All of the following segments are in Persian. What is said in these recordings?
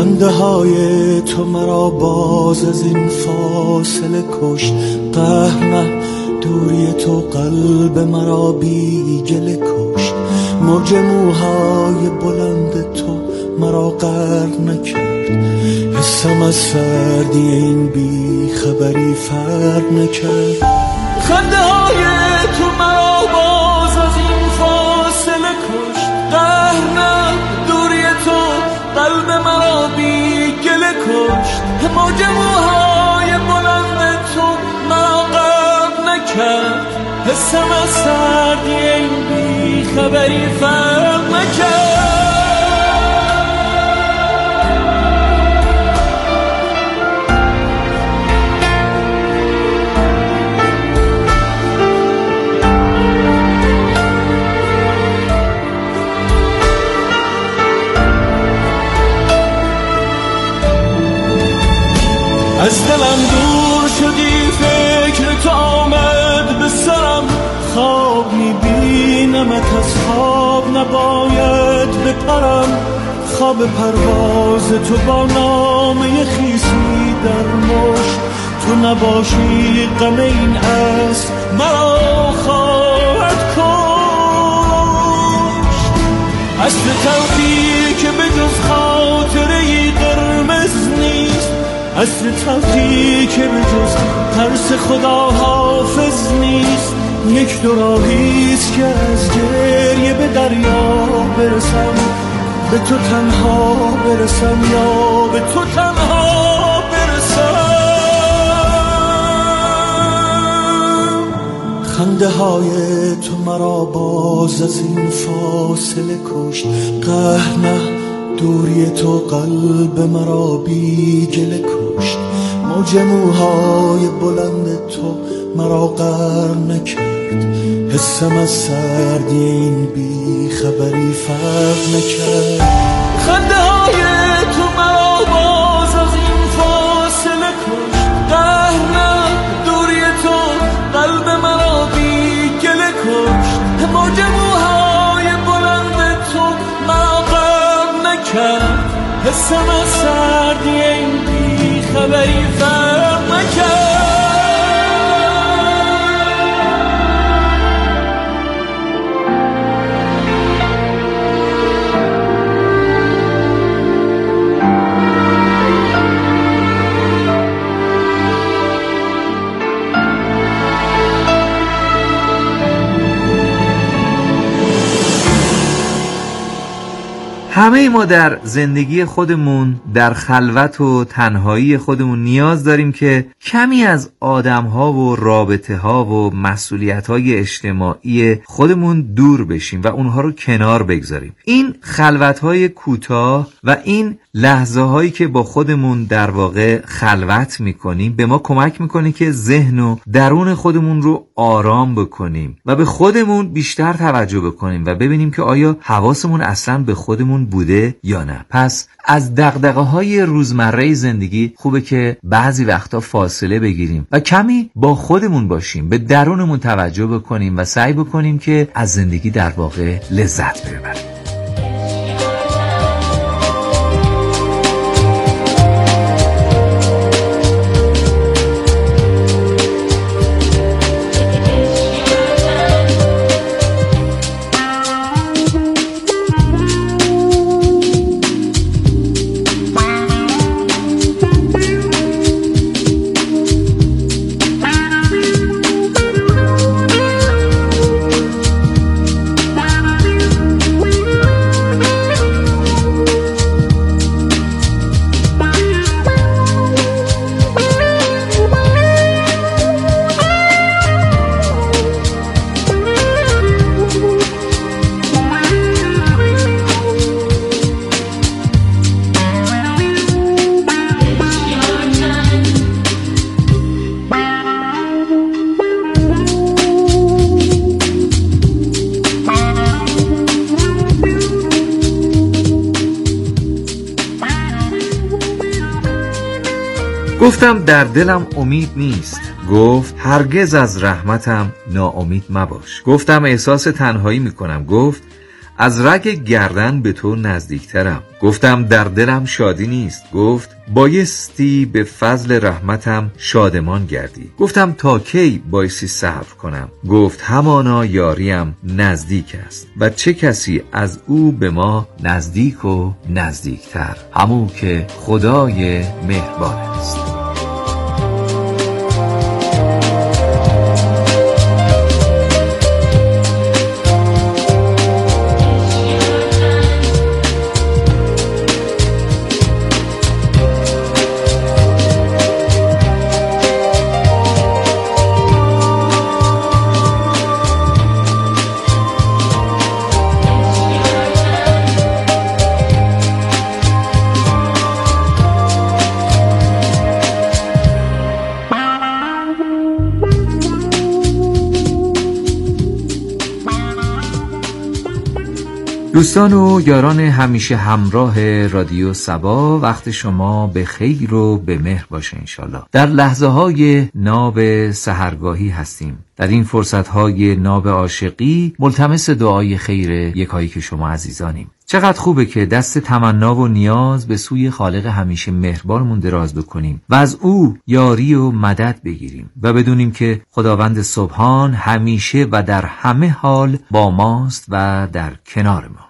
خنده های تو مرا باز از این فاصله کشت. قهر نه، دوری تو قلب مرا بی گله کشت. موج موهای بلند تو مرا غرق نکرد. حسم از سردی این بی خبری فرق نکرد. خنده های تو مرا باز از این فاصله کشت. قهر نه، دوری تو قلب مرا بی گله کشت. موج موهای بلند تو مرا غرق نکرد. حسم از سردی این بی خبری فرق نکرد. از دلم دور شدی، فکر تو آمد به سرم. خواب میبینمت، از خواب نباید بپرم. خواب پرواز تو با نامه خیسی در مشت. تو نباشی غم این اسب مرا خواهد کشت. اسب تلخی که به جز خاطره‌ای قرمز نیست. اسب تلخی که به جز ترس خدا حافظ نیست. یک دو راهیست که از گریه به دریا برسم. به تو تنها برسم یا به تو تنها برسم. خنده های تو مرا باز از این فاصله کشت. قهر نه، دوری تو قلب مرا بی گله کشت. موج موهای بلند تو مرا غرق نکرد. حسم از سردی این بی خبری فرق نکرد. خنده های تو مرا باز از این فاصله کشت. قهر نه، دوری تو قلب مرا بی گله کشت. موج موهای بلند تو مرا غرق نکرد. حسم از سردی این بی خبری فرق نکرد. همه ما در زندگی خودمون، در خلوت و تنهایی خودمون نیاز داریم که کمی از آدم‌ها و رابطه‌ها و مسئولیت‌های اجتماعی خودمون دور بشیم و اونها رو کنار بگذاریم. این خلوت‌های کوتاه و این لحظه‌هایی که با خودمون در واقع خلوت می‌کنیم به ما کمک می‌کنه که ذهن و درون خودمون رو آرام بکنیم و به خودمون بیشتر توجه بکنیم و ببینیم که آیا حواسمون اصلاً به خودمون بوده یا نه. پس از دغدغه‌های روزمره زندگی خوبه که بعضی وقتا فاصله بگیریم و کمی با خودمون باشیم، به درونمون توجه بکنیم و سعی بکنیم که از زندگی در واقع لذت ببریم. گفتم در دلم امید نیست. گفت هرگز از رحمتم ناامید مباش. گفتم احساس تنهایی میکنم. گفت از رگ گردن به تو نزدیکترم. گفتم در دلم شادی نیست. گفت بایستی به فضل رحمتم شادمان گردی. گفتم تا کی بایستی صبر کنم؟ گفت همانا یاریم نزدیک است و چه کسی از او به ما نزدیک و نزدیکتر، همون که خدای مهربان است. دوستان و یاران همیشه همراه رادیو صبا، وقت شما به خیر و به مهر باشه انشالله. در لحظه های ناب سحرگاهی هستیم. در این فرصت های ناب عاشقی ملتمس دعای خیر یکایی که شما عزیزانیم. چقدر خوبه که دست تمنا و نیاز به سوی خالق همیشه مهربانمون دراز بکنیم و از او یاری و مدد بگیریم و بدونیم که خداوند سبحان همیشه و در همه حال با ماست و در کنار ما.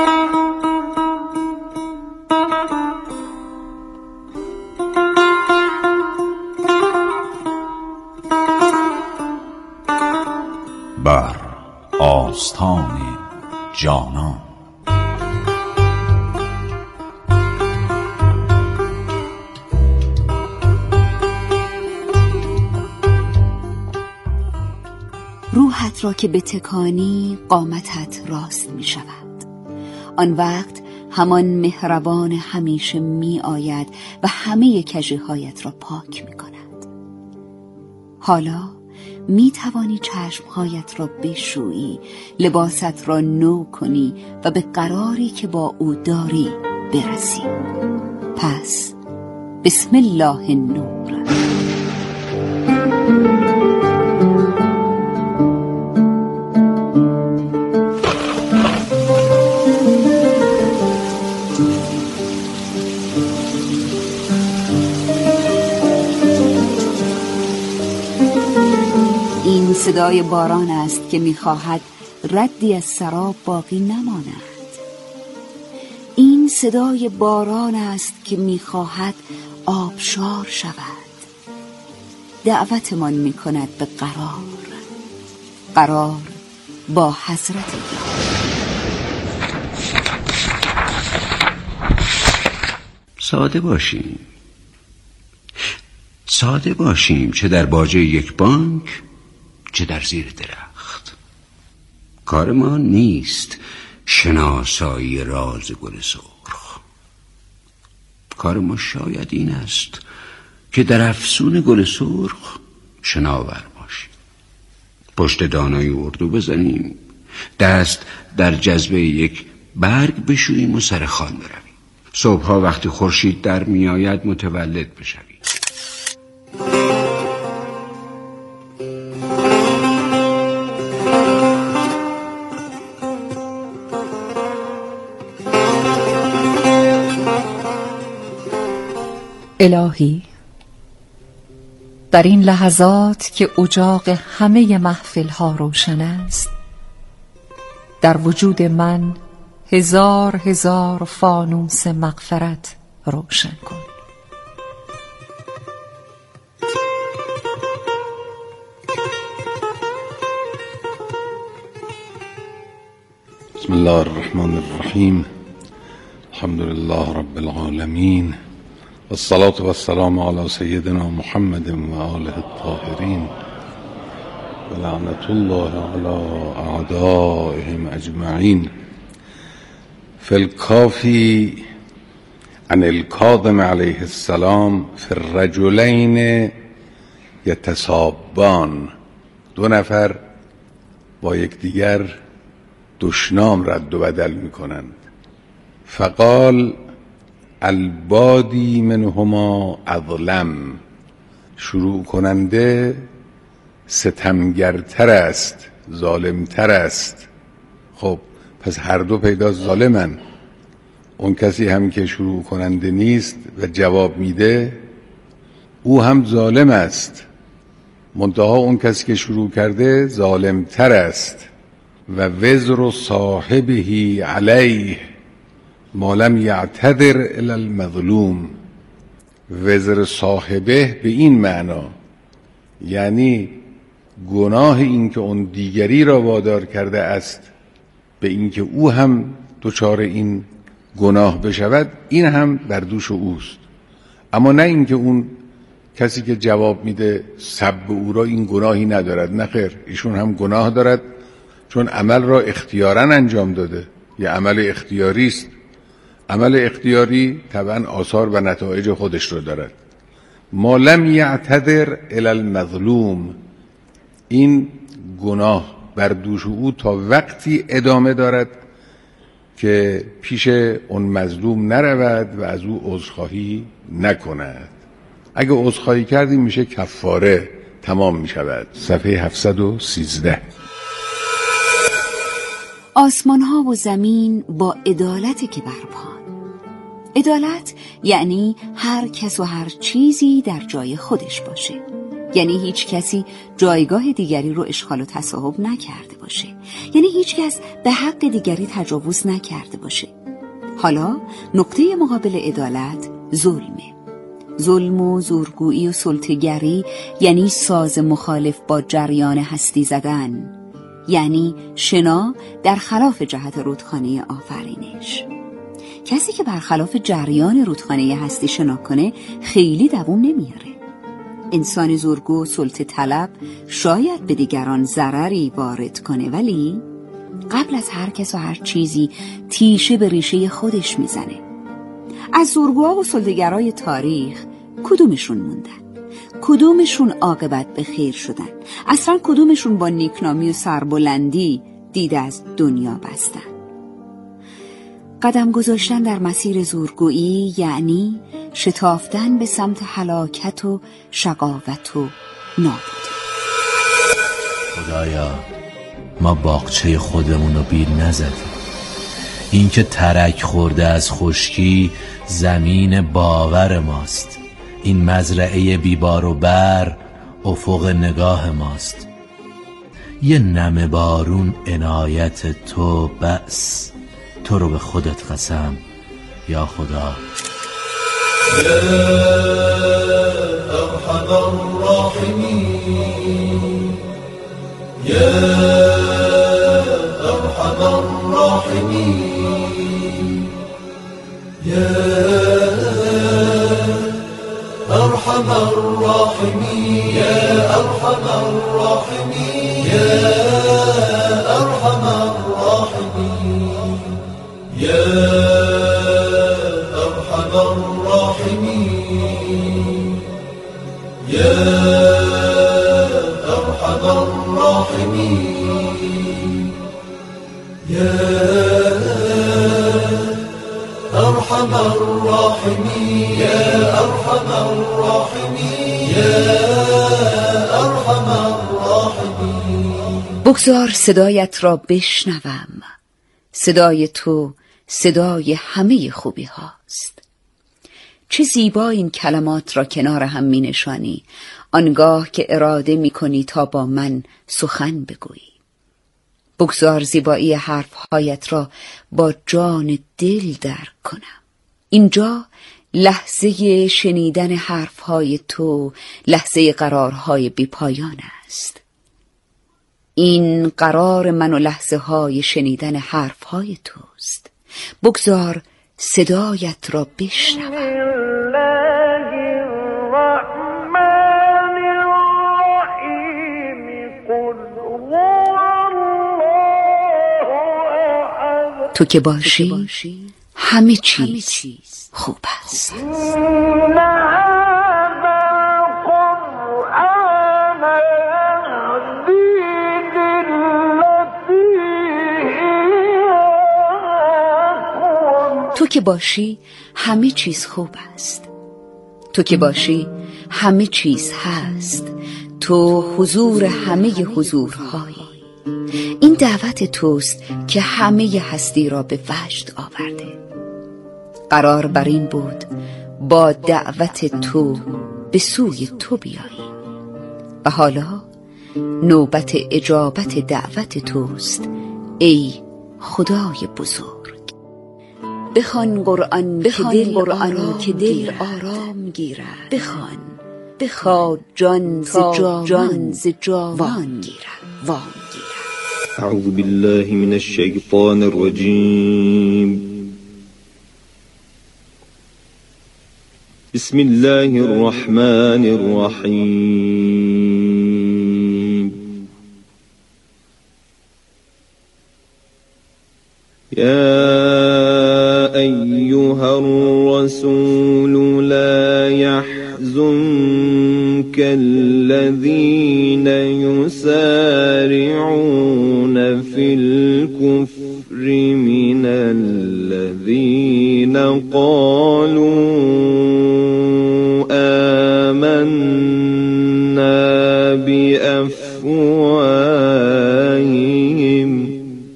بر آستان جانان. روحت را که بتکانی قامتت راست می شود. آن وقت همان مهربان همیشه می آید و همه کژی‌هایت را پاک می کند. حالا می توانی چشمهایت را بشویی، لباست را نو کنی و به قراری که با او داری برسی. پس بسم الله النور. این صدای باران است که می‌خواهد ردی از سراب باقی نماند. این صدای باران است که می‌خواهد آبشار شود. دعوتمان می‌کند به قرار با حضرت الله. ساده باشیم چه در باجه یک بانک چه در زیر درخت. کار ما نیست شناسایی راز گل سرخ. کار ما شاید این است که در افسون گل سرخ شناور باشیم، پشت دانای اردو بزنیم، دست در جذبه یک برگ بشوییم و سر خوان برویم. صبحها وقتی خورشید در می آید متولد بشویم. الهی، در این لحظات که اجاق همه محفل ها روشن است، در وجود من هزار هزار فانوس مغفرت روشن کن. بسم الله الرحمن الرحیم. الحمد لله رب العالمین والصلاة والسلام على سيدنا محمد و آله الطاهرین و لعنت الله على اعدائهم اجمعین. فی الکافی عن الکاظم علیه السلام فی الرجلین یتسابان. دو نفر با یکدیگر دشنام رد و بدل میکنند. فقال البادی منهما اظلم. شروع کننده ستمگرتر است، ظالمتر است. خب پس هر دو پیدا ظالمن. اون کسی هم که شروع کننده نیست و جواب میده او هم ظالم است، منتها اون کسی که شروع کرده ظالمتر است. و وزر صاحبه علیه ما لم یعتذر الی المظلوم. وزر صاحبه به این معنا یعنی گناه این که اون دیگری را وادار کرده است به این که او هم دچار این گناه بشود، این هم بر دوش اوست، اما نه این که اون کسی که جواب میده سب او را این گناهی ندارد. نه خیر، ایشون هم گناه دارد، چون عمل را اختیاراً انجام داده، یه عمل اختیاری است. عمل اختیاری طبعا آثار و نتایج خودش رو دارد. ما لم یعتذر الی المظلوم، این گناه بر دوش او تا وقتی ادامه دارد که پیش اون مظلوم نرود و از او عذرخواهی نکند. اگه عذرخواهی کردیم میشه کفاره، تمام میشود. صفحه 713. آسمان ها و زمین با عدالت که برپان. عدالت یعنی هر کس و هر چیزی در جای خودش باشه، یعنی هیچ کسی جایگاه دیگری رو اشغال و تصاحب نکرده باشه، یعنی هیچ کس به حق دیگری تجاوز نکرده باشه. حالا نقطه مقابل عدالت ظلمه. ظلم و زورگویی و سلطه‌گری یعنی ساز مخالف با جریان هستی زدن، یعنی شنا در خلاف جهت رودخانه آفرینش. کسی که برخلاف جریان رودخانه هستی شنا کنه خیلی دوام نمیاره. انسان زورگو و سلطه طلب شاید به دیگران ضرری وارد کنه، ولی قبل از هر کس و هر چیزی تیشه به ریشه خودش میزنه. از زورگوها و سلطه‌گرای تاریخ کدومشون موندن؟ کدومشون عاقبت به خیر شدن؟ اصلا کدومشون با نیکنامی و سربلندی دید از دنیا بستن؟ قدم گذاشتن در مسیر زورگویی یعنی شتافتن به سمت هلاکت و شقاوت و نابودی. خدایا ما باغچه خودمون رو بیل نزدیم. این که ترک خورده از خشکی زمین باور ماست. این مزرعه بیبار و بر افق نگاه ماست. یه نمه بارون عنایت تو بس، تو رو به خودت قسم یا خدا. یا ارحم الراحمین، یا ارحم الراحمین، یا ارحم الراحمین، یا ارحم الراحمین، یا ارحم الراحمین، یا ارحم الراحمین، یا ارحم الراحمین، یا ارحم الراحمین، یا ارحم الراحمین، یا ارحم الراحمین. بگذار صدایت را بشنوم، صدای تو صدای همه خوبی هاست. چه زیبا این کلمات را کنار هم می نشانی آنگاه که اراده می کنی تا با من سخن بگویی. بگذار زیبایی حرفهایت را با جان دل درک کنم. اینجا لحظه شنیدن حرفهای تو، لحظه قرارهای بی پایان است. این قرار من و لحظه های شنیدن حرفهای توست. بگذار صدایت را بشنوم. تو که باشی همه چیز خوب است. تو که باشی همه چیز خوب است. تو که باشی همه چیز هست. تو حضور همه حضورهایی. این دعوت توست که همه هستی را به وجد آورده. قرار بر این بود با دعوت تو به سوی تو بیایی و حالا نوبت اجابت دعوت توست ای خدای بزرگ. بخوان قرآن که دل آرام گیرد، بخوان تا جان ز جان گیرد. اعوذ بالله من الشیطان الرجیم. بسم الله الرحمن الرحیم. یا ایها الرسول لا يحزنك الذين يسارعون في الكفر من الذين قالوا آمنا بأفواههم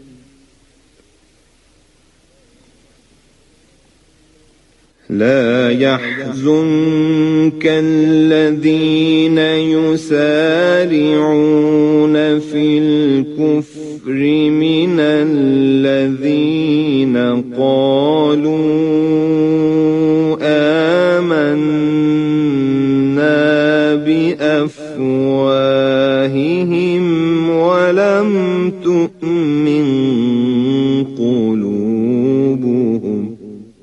لا يحزنك الذين يسارعون في الكفر من الذين قالوا آمنا بأفواههم ولم تؤمن قلوبهم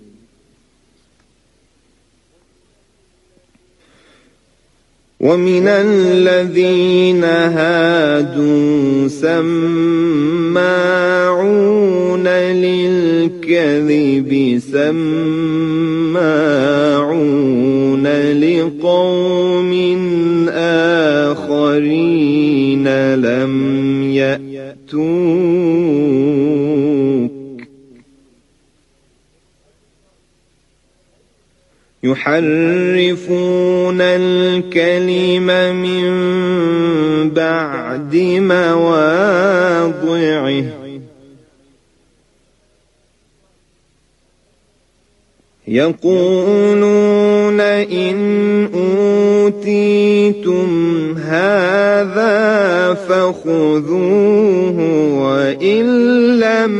ومن الذين هادوا سماعون للكذب سماعون لقوم آخرين لم يأتوك يحرفون الكلم من بعد مواضعه يقولون إن أوتيتم هذا فخذوه وإن لم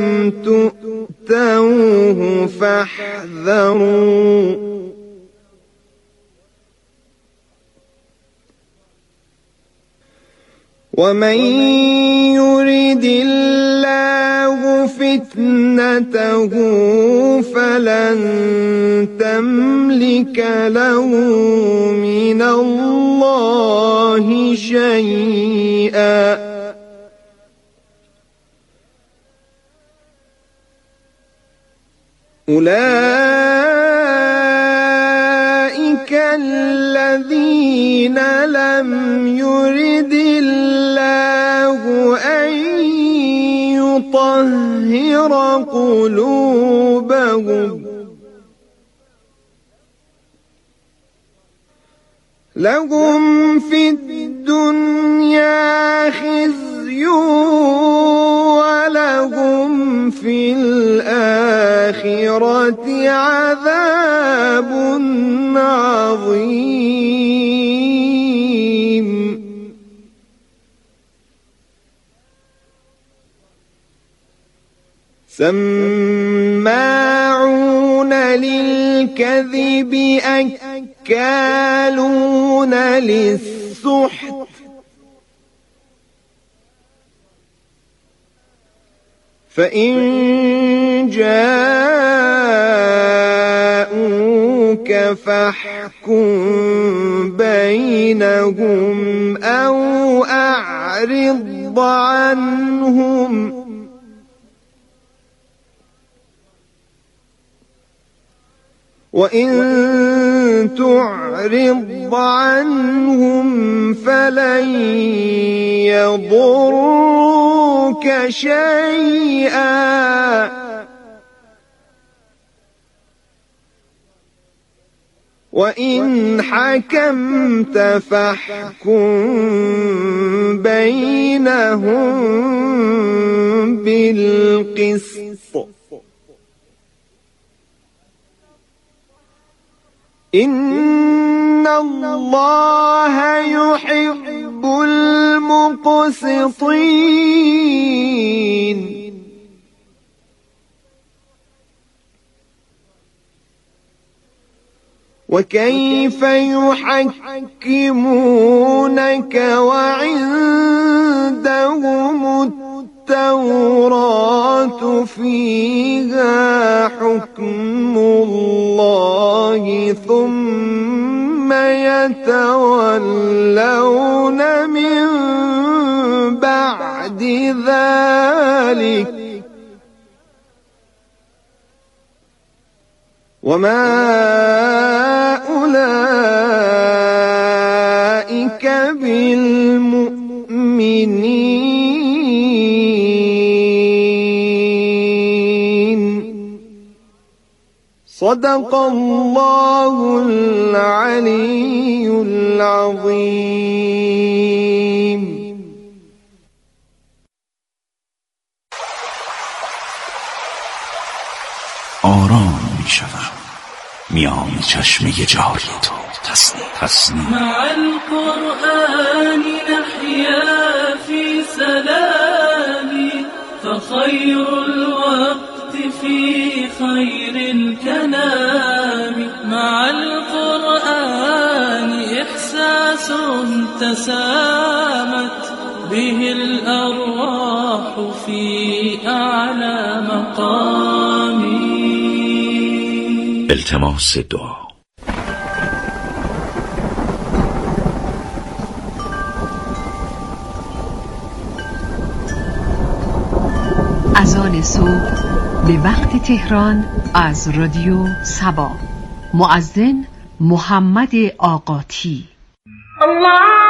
تؤتوه فاحذروا ومن يرد الله فتنته فلن تملك له من الله شيئا أولئك الذين لم يرد الله أن يطهر قلوبهم لهم في الدنيا خزي ولهم في الآخرة عذاب عظيم سماعون للكذب أكالون للسحت فإن جاءوك فاحكم بينهم أو أعرض عنهم وإن تعرض عنهم فلن يضروك شيئا وإن حكمت فاحكم بينهم بالقسط إن الله يحب المقسطين وكيف يحكمونك وعندهم التوراة فيها حكم الله ثم يتولون من بعد ذلك وما أولئك بالمؤمنين صدق الله العلي العظيم. آرام می شدم میان چشمه جاری تو تسنیم مع القرآن نحيا في سلام فخير الوقت في خير الكلام مع القرآن إحساس تسامت به الأرواح في أعلى مقام. التماس دعا. اذان صبح به وقت تهران از رادیو سبا. مؤذن محمد آقاتی. الله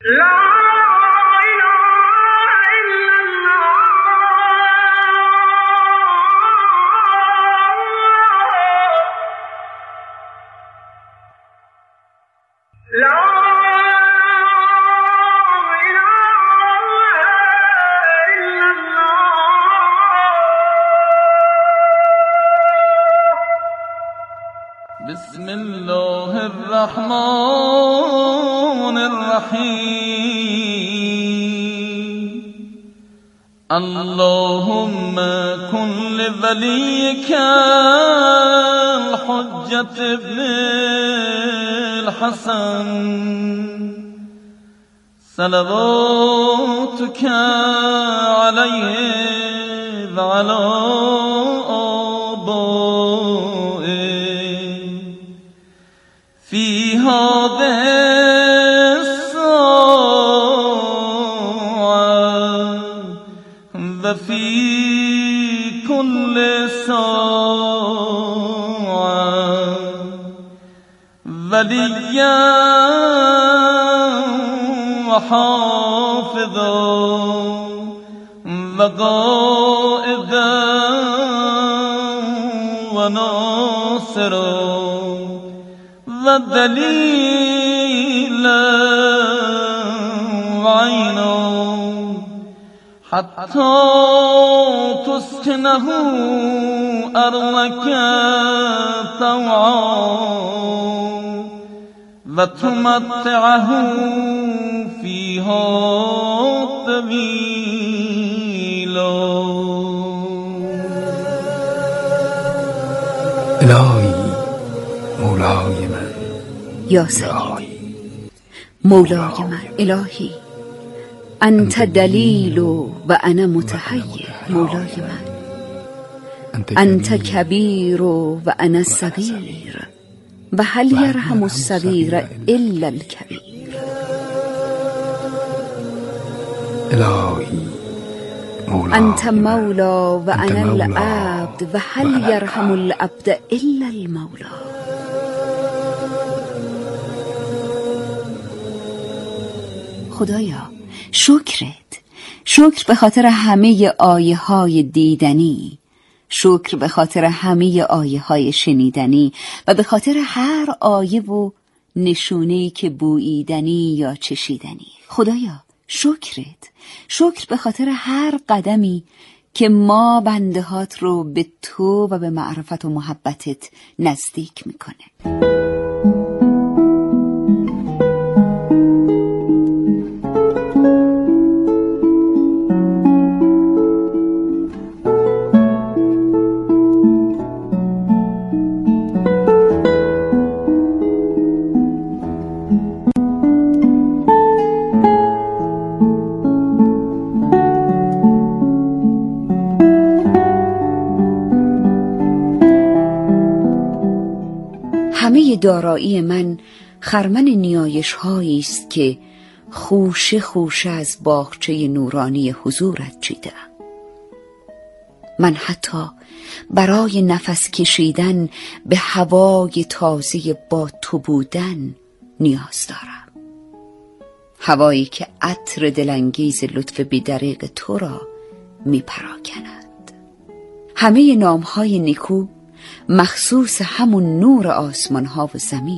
بسم الله الرحمن الرحیم اللهم کن لولیک الحجة ابن الحسن صلواتك علیه وعلى في هذه الساعة وفي كل ساعة وليا وحافظا وقائدا وناصرا ودليلا وعينا حتى تسكنه أرضك طوعا وتمتعه فيها طويلا. الهی مولای من، یا سید مولای من، الهی انت دلیل و انا متحیر، مولای من انت کبیر و انا صغیر و هل یرحم الصغیر الا الکبیر. الهی انت مولا و انا العبد و هل یرحم العبد الا المولا. خدایا شکر به خاطر همه آیه های دیدنی، شکر به خاطر همه آیه های شنیدنی و به خاطر هر آیه و نشونه‌ای که بوییدنی یا چشیدنی. خدایا شکر به خاطر هر قدمی که ما بندهات رو به تو و به معرفت و محبتت نزدیک میکنه. همه دارایی من خرمن نیایش هایی است که خوشه خوشه از باغچه نورانی حضورت چیدم. من حتی برای نفس کشیدن به هوای تازه با تو بودن نیاز دارم، هوایی که عطر دلانگیز لطف بی‌دریغ تو را می پراکند. همه نامهای نیکو مخصوص همون نور آسمان ها و زمین